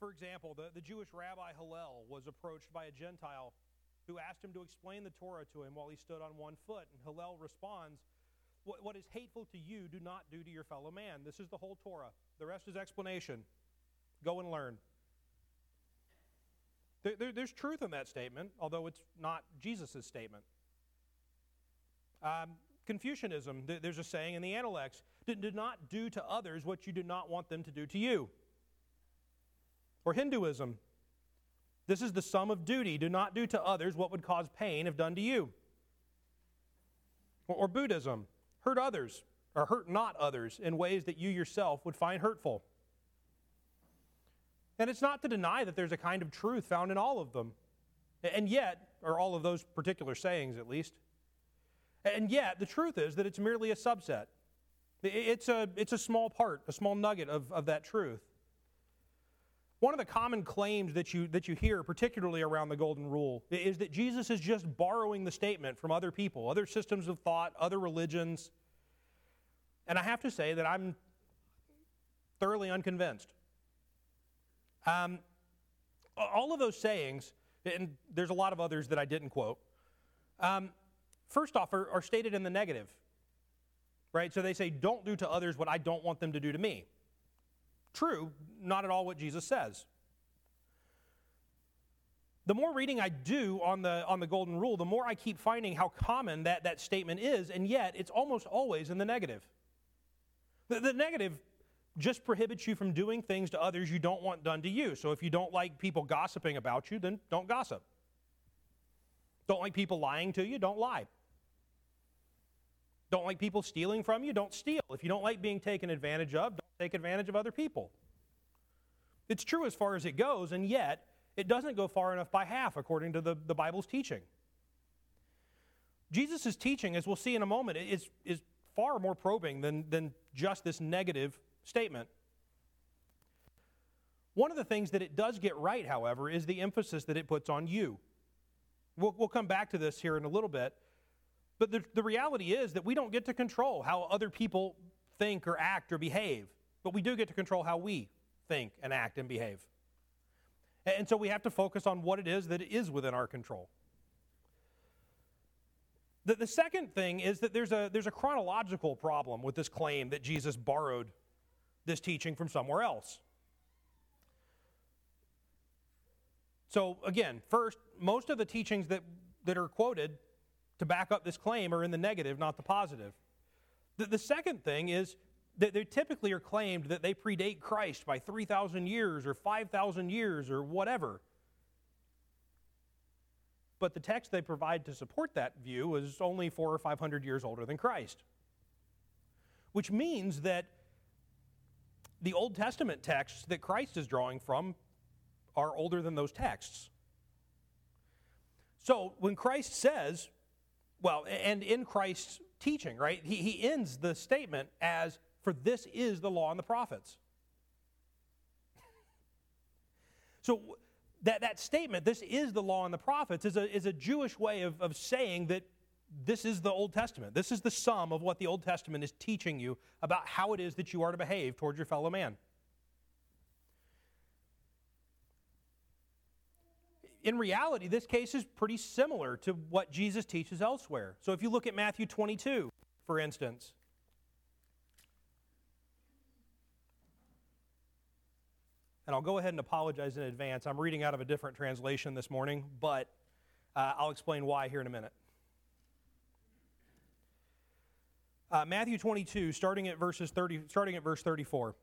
For example, the Jewish rabbi Hillel was approached by a Gentile who asked him to explain the Torah to him while he stood on one foot. And Hillel responds, what is hateful to you, do not do to your fellow man. This is the whole Torah. The rest is explanation. Go and learn. There's truth in that statement, although it's not Jesus' statement. Confucianism, there's a saying in the Analects, do not do to others what you do not want them to do to you. Or Hinduism, this is the sum of duty. Do not do to others what would cause pain if done to you. Or Buddhism, hurt others, or hurt not others in ways that you yourself would find hurtful. And it's not to deny that there's a kind of truth found in all of them. And yet, or all of those particular sayings at least, and yet the truth is that it's merely a subset. It's a small part, a small nugget of that truth. One of the common claims that you hear, particularly around the Golden Rule, is that Jesus is just borrowing the statement from other people, other systems of thought, other religions. And I have to say that I'm thoroughly unconvinced. All of those sayings, and there's a lot of others that I didn't quote, first off are stated in the negative, right? So they say, don't do to others what I don't want them to do to me. True, not at all what Jesus says. The more reading I do on the Golden Rule, the more I keep finding how common that statement is, and yet it's almost always in the negative. The negative just prohibits you from doing things to others you don't want done to you. So if you don't like people gossiping about you, then don't gossip. Don't like people lying to you, don't lie. Don't like people stealing from you, don't steal. If you don't like being taken advantage of, don't take advantage of other people. It's true as far as it goes, and yet it doesn't go far enough by half according to the Bible's teaching. Jesus' teaching, as we'll see in a moment, is far more probing than just this negative statement. One of the things that it does get right, however, is the emphasis that it puts on you. We'll come back to this here in a little bit, but the reality is that we don't get to control how other people think or act or behave, but we do get to control how we think and act and behave. And so we have to focus on what it is that is within our control. The second thing is that there's a chronological problem with this claim that Jesus borrowed this teaching from somewhere else. So again, first, most of the teachings that are quoted to back up this claim are in the negative, not the positive. The second thing is that they typically are claimed that they predate Christ by 3,000 years or 5,000 years or whatever. But the text they provide to support that view is only 400 or 500 years older than Christ. Which means that the Old Testament texts that Christ is drawing from are older than those texts. So when Christ says, and in Christ's teaching, right, he ends the statement as, for this is the law and the prophets. So that statement, this is the law and the prophets, is a Jewish way of saying that this is the Old Testament. This is the sum of what the Old Testament is teaching you about how it is that you are to behave towards your fellow man. In reality, this case is pretty similar to what Jesus teaches elsewhere. So if you look at Matthew 22, for instance, and I'll go ahead and apologize in advance. I'm reading out of a different translation this morning, but I'll explain why here in a minute. Matthew 22, starting at verse 34.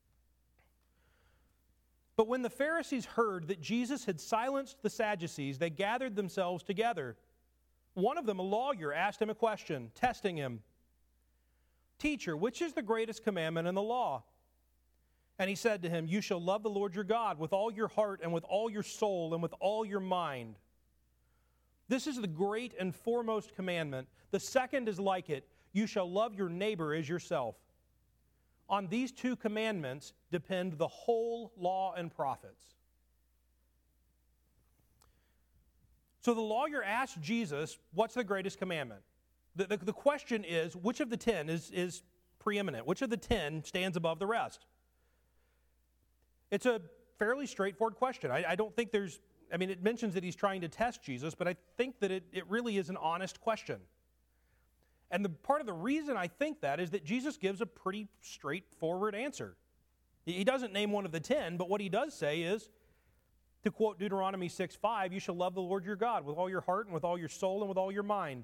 But when the Pharisees heard that Jesus had silenced the Sadducees, they gathered themselves together. One of them, a lawyer, asked him a question, testing him. Teacher, which is the greatest commandment in the law? And he said to him, you shall love the Lord your God with all your heart and with all your soul and with all your mind. This is the great and foremost commandment. The second is like it. You shall love your neighbor as yourself. On these two commandments depend the whole law and prophets. So the lawyer asked Jesus, what's the greatest commandment? The question is, which of the 10 is preeminent? Which of the 10 stands above the rest? It's a fairly straightforward question. I don't think it mentions that he's trying to test Jesus, but I think that it really is an honest question. And part of the reason I think that is that Jesus gives a pretty straightforward answer. He doesn't name one of the 10, but what he does say is, to quote Deuteronomy 6:5, you shall love the Lord your God with all your heart and with all your soul and with all your mind.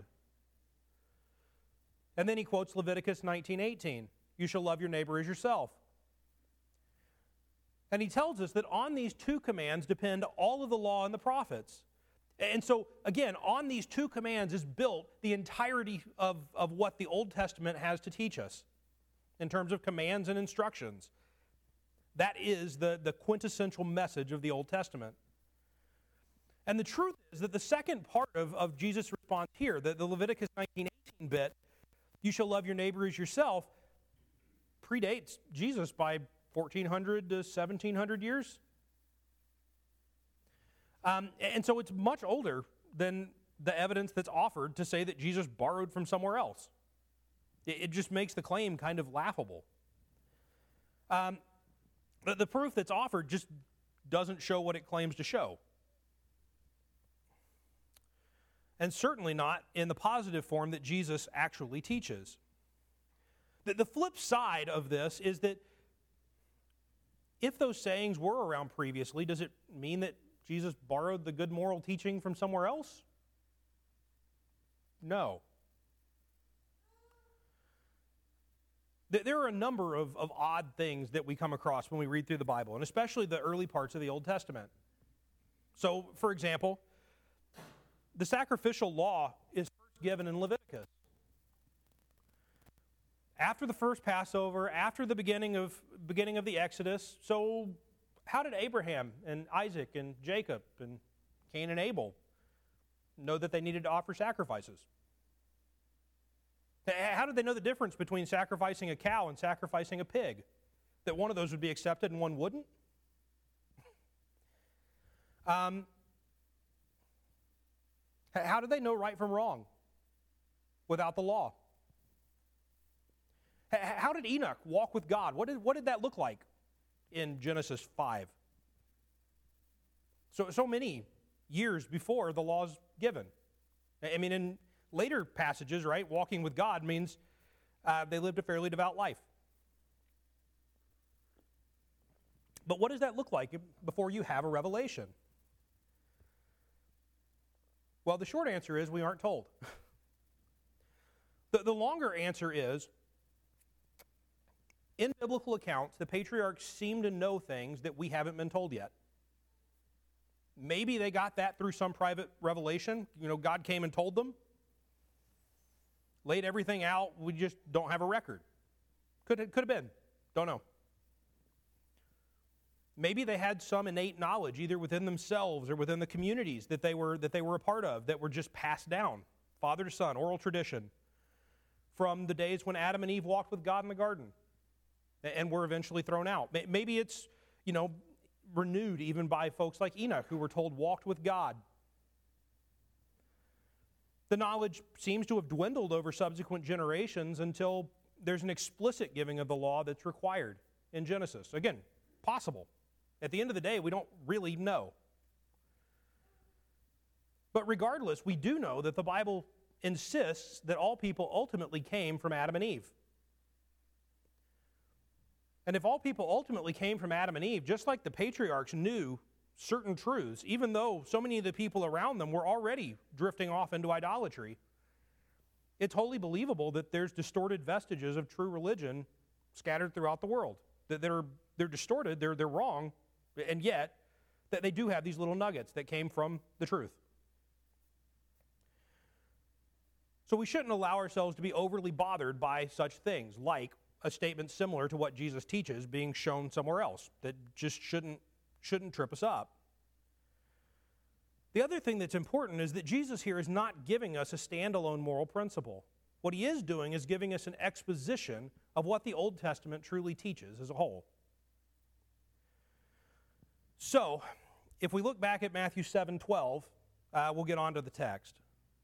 And then he quotes Leviticus 19:18, you shall love your neighbor as yourself. And he tells us that on these two commands depend all of the law and the prophets. And so, again, on these two commands is built the entirety of what the Old Testament has to teach us in terms of commands and instructions. That is the quintessential message of the Old Testament. And the truth is that the second part of Jesus' response here, the Leviticus 19:18 bit, you shall love your neighbor as yourself, predates Jesus by 1,400 to 1,700 years. And so it's much older than the evidence that's offered to say that Jesus borrowed from somewhere else. It just makes the claim kind of laughable. The proof that's offered just doesn't show what it claims to show. And certainly not in the positive form that Jesus actually teaches. The flip side of this is that if those sayings were around previously, does it mean that Jesus borrowed the good moral teaching from somewhere else? No. There are a number of odd things that we come across when we read through the Bible, and especially the early parts of the Old Testament. So, for example, the sacrificial law is first given in Leviticus. After the first Passover, after the beginning of the Exodus, so how did Abraham and Isaac and Jacob and Cain and Abel know that they needed to offer sacrifices? How did they know the difference between sacrificing a cow and sacrificing a pig? That one of those would be accepted and one wouldn't? How did they know right from wrong without the law? How did Enoch walk with God? What did that look like in Genesis 5? So many years before the law's given. I mean, in later passages, right, walking with God means they lived a fairly devout life. But what does that look like before you have a revelation? Well, the short answer is we aren't told. The longer answer is, in biblical accounts, the patriarchs seem to know things that we haven't been told yet. Maybe they got that through some private revelation. God came and told them. Laid everything out. We just don't have a record. Could have been. Don't know. Maybe they had some innate knowledge, either within themselves or within the communities that they were a part of, that were just passed down, father to son, oral tradition, from the days when Adam and Eve walked with God in the garden and were eventually thrown out. Maybe it's, renewed even by folks like Enoch, who were told walked with God. The knowledge seems to have dwindled over subsequent generations until there's an explicit giving of the law that's required in Genesis. Again, possible. At the end of the day, we don't really know. But regardless, we do know that the Bible insists that all people ultimately came from Adam and Eve. And if all people ultimately came from Adam and Eve, just like the patriarchs knew certain truths, even though so many of the people around them were already drifting off into idolatry, it's wholly believable that there's distorted vestiges of true religion scattered throughout the world. That they're distorted, they're wrong, and yet that they do have these little nuggets that came from the truth. So we shouldn't allow ourselves to be overly bothered by such things, like a statement similar to what Jesus teaches being shown somewhere else that just shouldn't trip us up. The other thing that's important is that Jesus here is not giving us a standalone moral principle. What he is doing is giving us an exposition of what the Old Testament truly teaches as a whole. So, if we look back at Matthew 7:12, we'll get on to the text.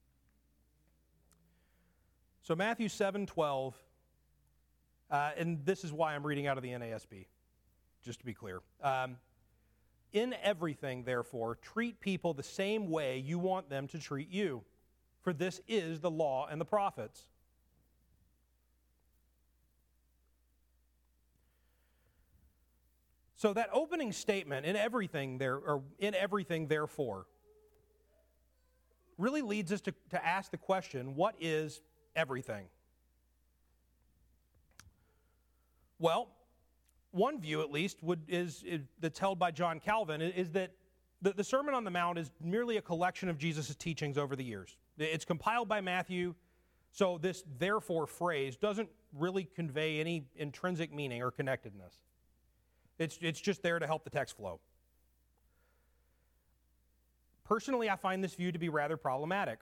So Matthew 7:12, and this is why I'm reading out of the NASB, just to be clear. In everything, therefore, treat people the same way you want them to treat you, for this is the law and the prophets. So that opening statement, in everything therefore, really leads us to ask the question, what is everything? Well, one view at least that's held by John Calvin is that the Sermon on the Mount is merely a collection of Jesus' teachings over the years. It's compiled by Matthew, so this therefore phrase doesn't really convey any intrinsic meaning or connectedness. It's just there to help the text flow. Personally, I find this view to be rather problematic.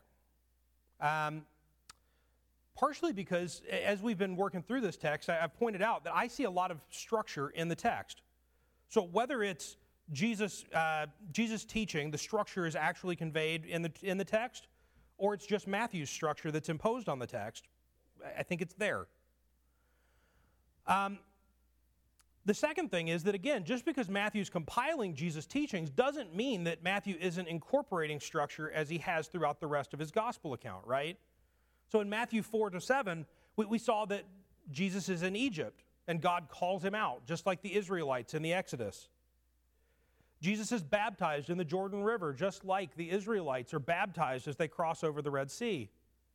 Partially because, as we've been working through this text, I've pointed out that I see a lot of structure in the text. So whether it's Jesus' teaching, the structure is actually conveyed in the text, or it's just Matthew's structure that's imposed on the text, I think it's there. The second thing is that, again, just because Matthew's compiling Jesus' teachings doesn't mean that Matthew isn't incorporating structure as he has throughout the rest of his gospel account, right? So in Matthew 4-7, we saw that Jesus is in Egypt, and God calls him out, just like the Israelites in the Exodus. Jesus is baptized in the Jordan River, just like the Israelites are baptized as they cross over the Red Sea.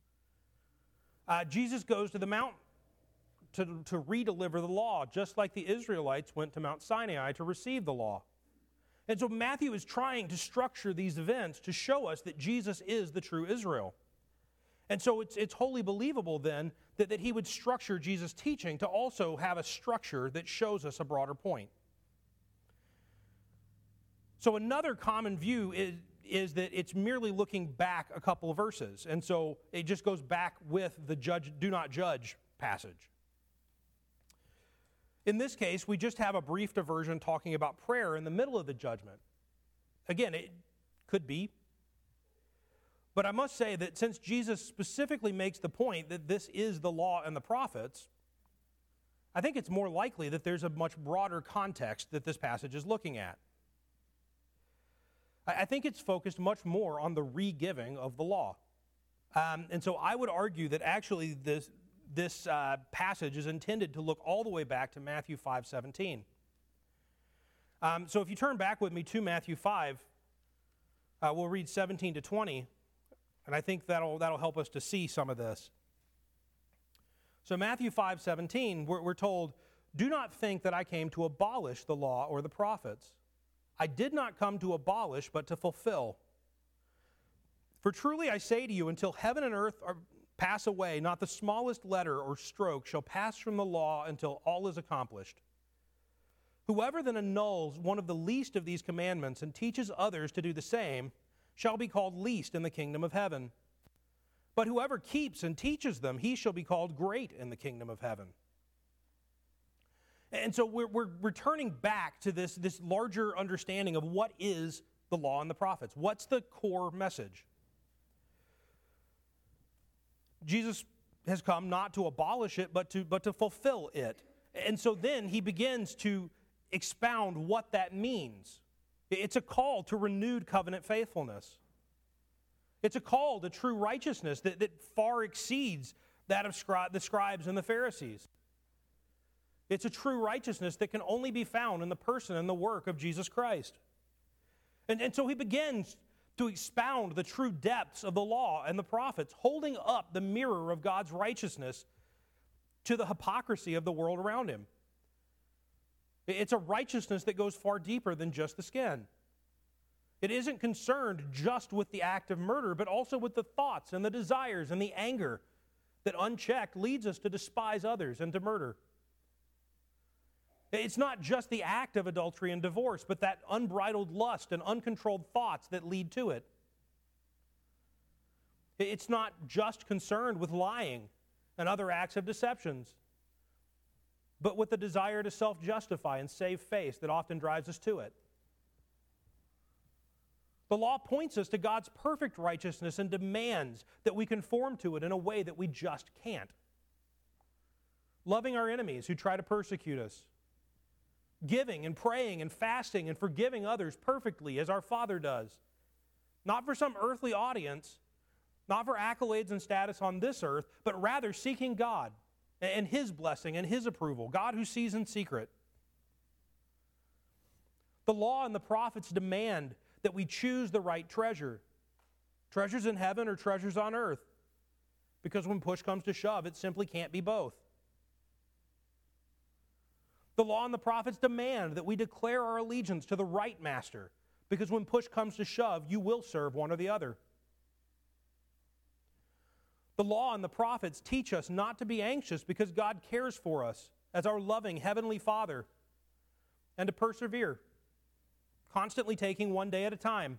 Jesus goes to the mountain to redeliver the law, just like the Israelites went to Mount Sinai to receive the law. And so Matthew is trying to structure these events to show us that Jesus is the true Israel. And so it's wholly believable then that he would structure Jesus' teaching to also have a structure that shows us a broader point. So another common view is that it's merely looking back a couple of verses. And so it just goes back with the do not judge passage. In this case, we just have a brief diversion talking about prayer in the middle of the judgment. Again, it could be. But I must say that since Jesus specifically makes the point that this is the law and the prophets, I think it's more likely that there's a much broader context that this passage is looking at. I think it's focused much more on the re-giving of the law. And so I would argue that actually this passage is intended to look all the way back to Matthew 5:17. So if you turn back with me to Matthew 5, we'll read 17-20, and I think that'll help us to see some of this. So Matthew 5:17, we're told, "Do not think that I came to abolish the law or the prophets. I did not come to abolish, but to fulfill. For truly I say to you, until heaven and earth pass away, not the smallest letter or stroke shall pass from the law until all is accomplished. Whoever then annuls one of the least of these commandments and teaches others to do the same shall be called least in the kingdom of heaven. But whoever keeps and teaches them, he shall be called great in the kingdom of heaven." And so we're returning back to this larger understanding of what is the law and the prophets. What's the core message? Jesus has come not to abolish it, but to fulfill it. And so then he begins to expound what that means. It's a call to renewed covenant faithfulness. It's a call to true righteousness that far exceeds that of the scribes and the Pharisees. It's a true righteousness that can only be found in the person and the work of Jesus Christ. And so he begins to expound the true depths of the law and the prophets, holding up the mirror of God's righteousness to the hypocrisy of the world around him. It's a righteousness that goes far deeper than just the skin. It isn't concerned just with the act of murder, but also with the thoughts and the desires and the anger that unchecked leads us to despise others and to murder. It's not just the act of adultery and divorce, but that unbridled lust and uncontrolled thoughts that lead to it. It's not just concerned with lying and other acts of deceptions, but with the desire to self-justify and save face that often drives us to it. The law points us to God's perfect righteousness and demands that we conform to it in a way that we just can't. Loving our enemies who try to persecute us, giving and praying and fasting and forgiving others perfectly as our Father does. Not for some earthly audience, not for accolades and status on this earth, but rather seeking God and His blessing and His approval, God who sees in secret. The law and the prophets demand that we choose the right treasure. Treasures in heaven or treasures on earth. Because when push comes to shove, it simply can't be both. The law and the prophets demand that we declare our allegiance to the right master. Because when push comes to shove, you will serve one or the other. The law and the prophets teach us not to be anxious because God cares for us as our loving Heavenly Father, and to persevere, constantly taking one day at a time.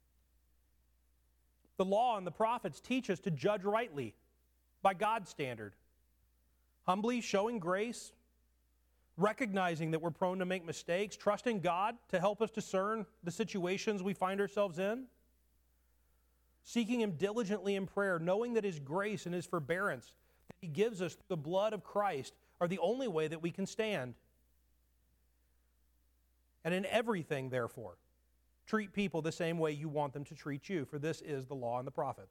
The law and the prophets teach us to judge rightly by God's standard, humbly showing grace, recognizing that we're prone to make mistakes, trusting God to help us discern the situations we find ourselves in, seeking Him diligently in prayer, knowing that His grace and His forbearance that He gives us through the blood of Christ are the only way that we can stand. And in everything, therefore, treat people the same way you want them to treat you, for this is the law and the prophets.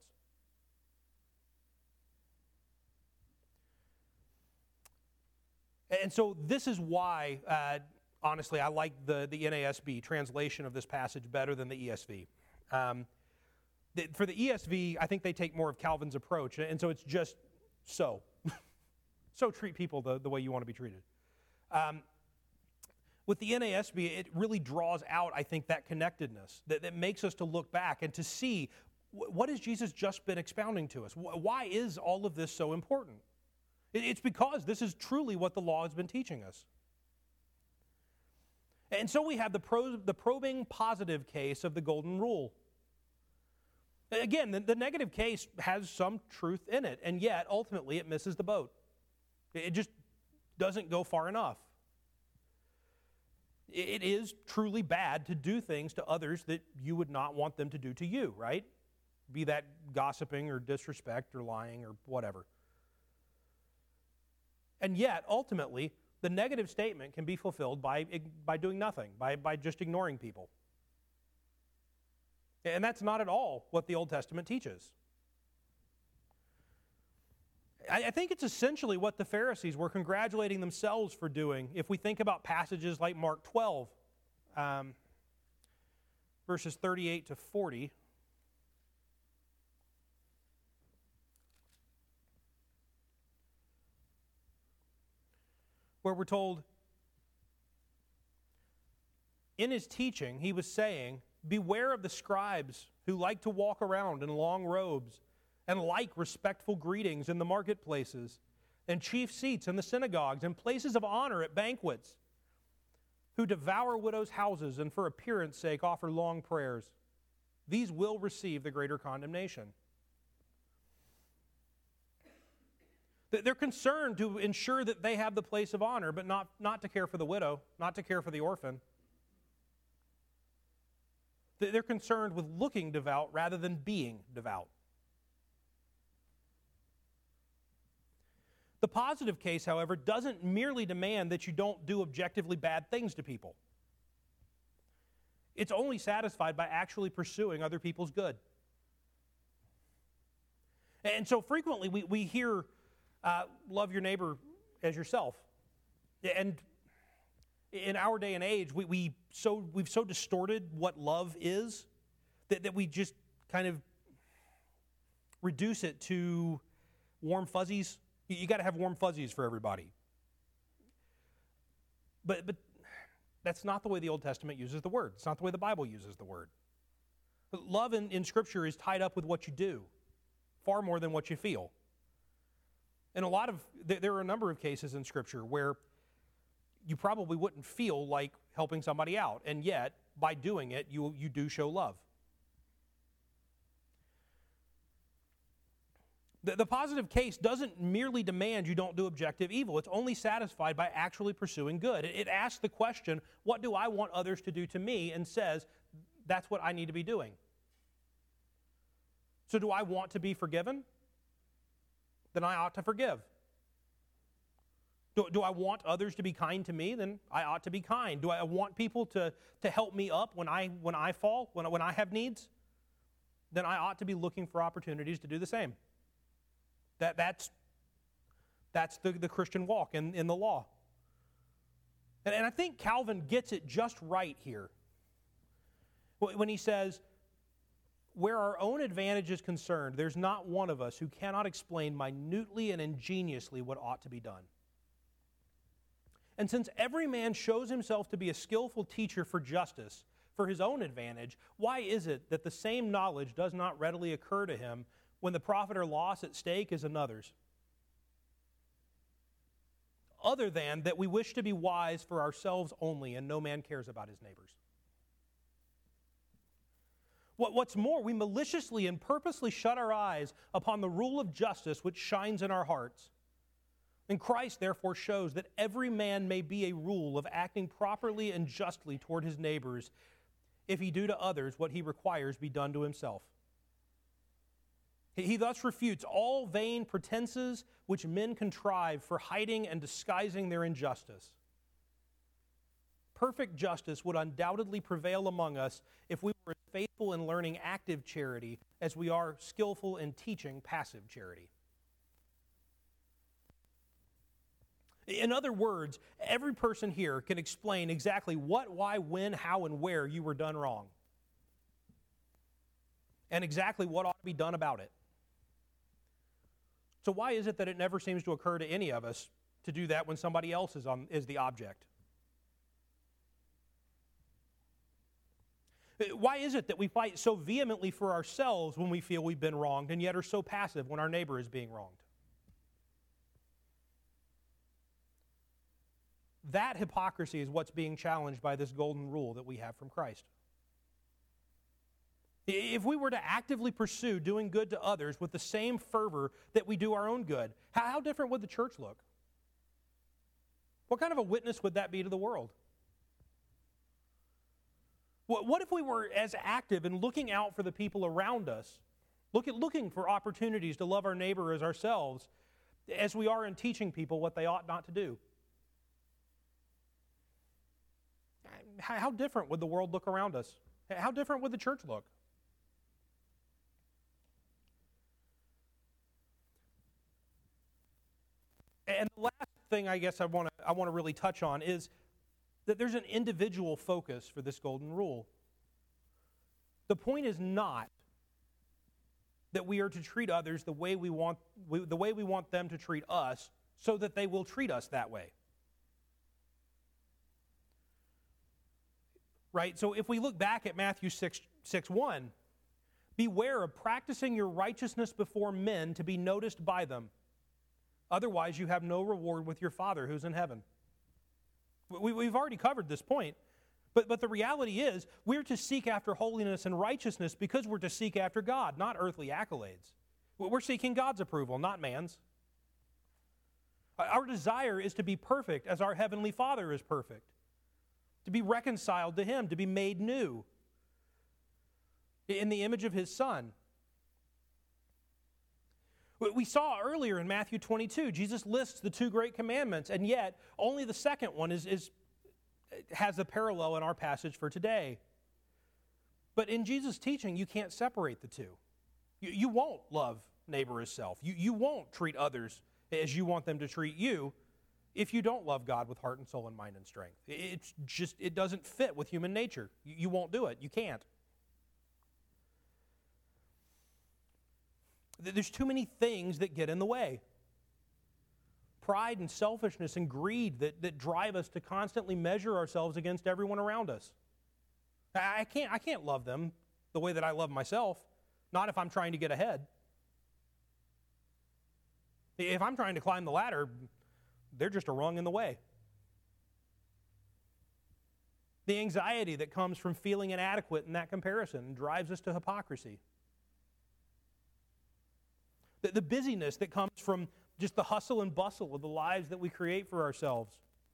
And so this is why, honestly, I like the NASB translation of this passage better than the ESV. For the ESV, I think they take more of Calvin's approach, and so it's just so. So treat people the way you want to be treated. With the NASB, it really draws out, I think, that connectedness that makes us to look back and to see what has Jesus just been expounding to us? Why is all of this so important? It's because this is truly what the law has been teaching us. And so we have the probing positive case of the golden rule. Again, the negative case has some truth in it, and yet ultimately it misses the boat. It just doesn't go far enough. It is truly bad to do things to others that you would not want them to do to you, right? Be that gossiping or disrespect or lying or whatever. And yet, ultimately, the negative statement can be fulfilled by doing nothing, by just ignoring people. And that's not at all what the Old Testament teaches. I think it's essentially what the Pharisees were congratulating themselves for doing if we think about passages like Mark 12, verses 38 to 40. Where we're told, in His teaching, He was saying, beware of the scribes who like to walk around in long robes and like respectful greetings in the marketplaces and chief seats in the synagogues and places of honor at banquets, who devour widows' houses and for appearance' sake offer long prayers. These will receive the greater condemnation. They're concerned to ensure that they have the place of honor, but not to care for the widow, not to care for the orphan. They're concerned with looking devout rather than being devout. The positive case, however, doesn't merely demand that you don't do objectively bad things to people. It's only satisfied by actually pursuing other people's good. And so frequently we hear, love your neighbor as yourself. And in our day and age, we've so distorted what love is that we just kind of reduce it to warm fuzzies. You got to have warm fuzzies for everybody. But that's not the way the Old Testament uses the word. It's not the way the Bible uses the word. Love in Scripture is tied up with what you do, far more than what you feel. And there are a number of cases in Scripture where you probably wouldn't feel like helping somebody out, and yet, by doing it, you do show love. The positive case doesn't merely demand you don't do objective evil. It's only satisfied by actually pursuing good. It asks the question, what do I want others to do to me? And says, that's what I need to be doing. So do I want to be forgiven? Then I ought to forgive. Do I want others to be kind to me? Then I ought to be kind. Do I want people to help me up when I fall, when I have needs? Then I ought to be looking for opportunities to do the same. That's the Christian walk in the law. And I think Calvin gets it just right here when he says, where our own advantage is concerned, there's not one of us who cannot explain minutely and ingeniously what ought to be done. And since every man shows himself to be a skillful teacher for justice, for his own advantage, why is it that the same knowledge does not readily occur to him when the profit or loss at stake is another's? Other than that we wish to be wise for ourselves only, and no man cares about his neighbors. What's more, we maliciously and purposely shut our eyes upon the rule of justice which shines in our hearts. And Christ therefore shows that every man may be a rule of acting properly and justly toward his neighbors, if he do to others what he requires be done to himself. He thus refutes all vain pretenses which men contrive for hiding and disguising their injustice. Perfect justice would undoubtedly prevail among us if we were as faithful in learning active charity as we are skillful in teaching passive charity. In other words, every person here can explain exactly what, why, when, how, and where you were done wrong. And exactly what ought to be done about it. So why is it that it never seems to occur to any of us to do that when somebody else is the object? Why is it that we fight so vehemently for ourselves when we feel we've been wronged and yet are so passive when our neighbor is being wronged? That hypocrisy is what's being challenged by this golden rule that we have from Christ. If we were to actively pursue doing good to others with the same fervor that we do our own good, how different would the church look? What kind of a witness would that be to the world? What if we were as active in looking out for the people around us, looking for opportunities to love our neighbor as ourselves, as we are in teaching people what they ought not to do? How different would the world look around us? How different would the church look? And the last thing I guess I want to really touch on is that there's an individual focus for this golden rule. The point is not that we are to treat others the way we want them to treat us, so that they will treat us that way. Right? So if we look back at Matthew 6:1, beware of practicing your righteousness before men to be noticed by them. Otherwise, you have no reward with your Father who's in heaven. We've already covered this point, but the reality is we're to seek after holiness and righteousness because we're to seek after God, not earthly accolades. We're seeking God's approval, not man's. Our desire is to be perfect as our Heavenly Father is perfect, to be reconciled to Him, to be made new in the image of His Son. We saw earlier in Matthew 22, Jesus lists the two great commandments, and yet only the second one has a parallel in our passage for today. But in Jesus' teaching, you can't separate the two. You won't love neighbor as self. You won't treat others as you want them to treat you if you don't love God with heart and soul and mind and strength. It doesn't fit with human nature. You won't do it. You can't. There's too many things that get in the way. Pride and selfishness and greed that drive us to constantly measure ourselves against everyone around us. I can't love them the way that I love myself, not if I'm trying to get ahead. If I'm trying to climb the ladder, they're just a rung in the way. The anxiety that comes from feeling inadequate in that comparison drives us to hypocrisy. The busyness that comes from just the hustle and bustle of the lives that we create for ourselves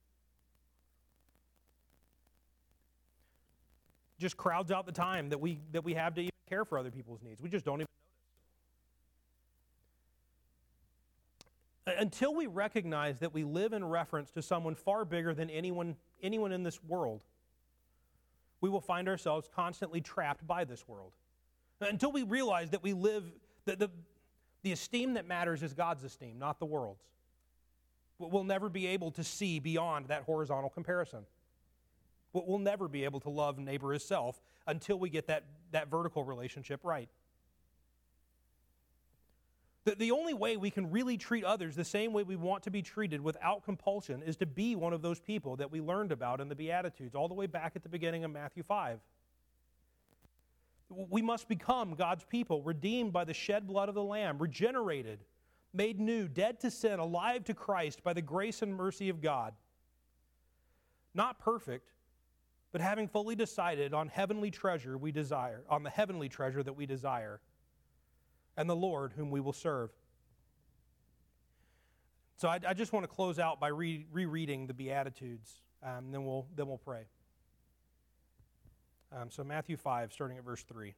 just crowds out the time that we have to even care for other people's needs. We just don't even Until we recognize that we live in reference to someone far bigger than anyone in this world, we will find ourselves constantly trapped by this world. Until we realize that we live, the esteem that matters is God's esteem, not the world's. We'll never be able to see beyond that horizontal comparison. We'll never be able to love neighbor as self until we get that vertical relationship right. The only way we can really treat others the same way we want to be treated without compulsion is to be one of those people that we learned about in the Beatitudes all the way back at the beginning of Matthew 5. We must become God's people, redeemed by the shed blood of the Lamb, regenerated, made new, dead to sin, alive to Christ by the grace and mercy of God. Not perfect, but having fully decided on heavenly treasure we desire, on the heavenly treasure that we desire, and the Lord whom we will serve. So I just want to close out by rereading the Beatitudes, then we'll pray. So Matthew 5, starting at verse 3.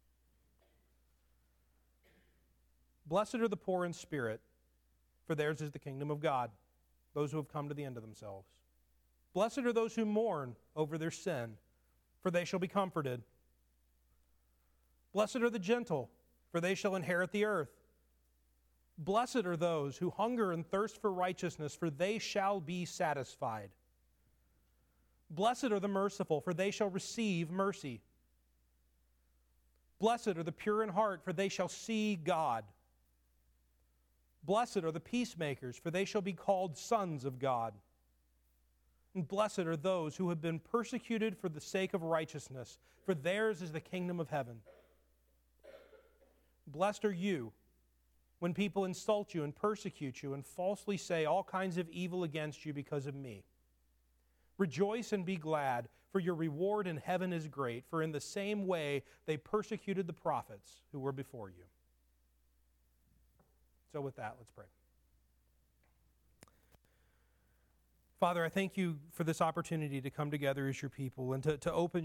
Blessed are the poor in spirit, for theirs is the kingdom of God, those who have come to the end of themselves. Blessed are those who mourn over their sin, for they shall be comforted. Blessed are the gentle, for they shall inherit the earth. Blessed are those who hunger and thirst for righteousness, for they shall be satisfied. Blessed are the merciful, for they shall receive mercy. Blessed are the pure in heart, for they shall see God. Blessed are the peacemakers, for they shall be called sons of God. And blessed are those who have been persecuted for the sake of righteousness, for theirs is the kingdom of heaven. Blessed are you when people insult you and persecute you and falsely say all kinds of evil against you because of me. Rejoice and be glad, for your reward in heaven is great, for in the same way they persecuted the prophets who were before you. So with that, let's pray. Father, I thank you for this opportunity to come together as your people and to open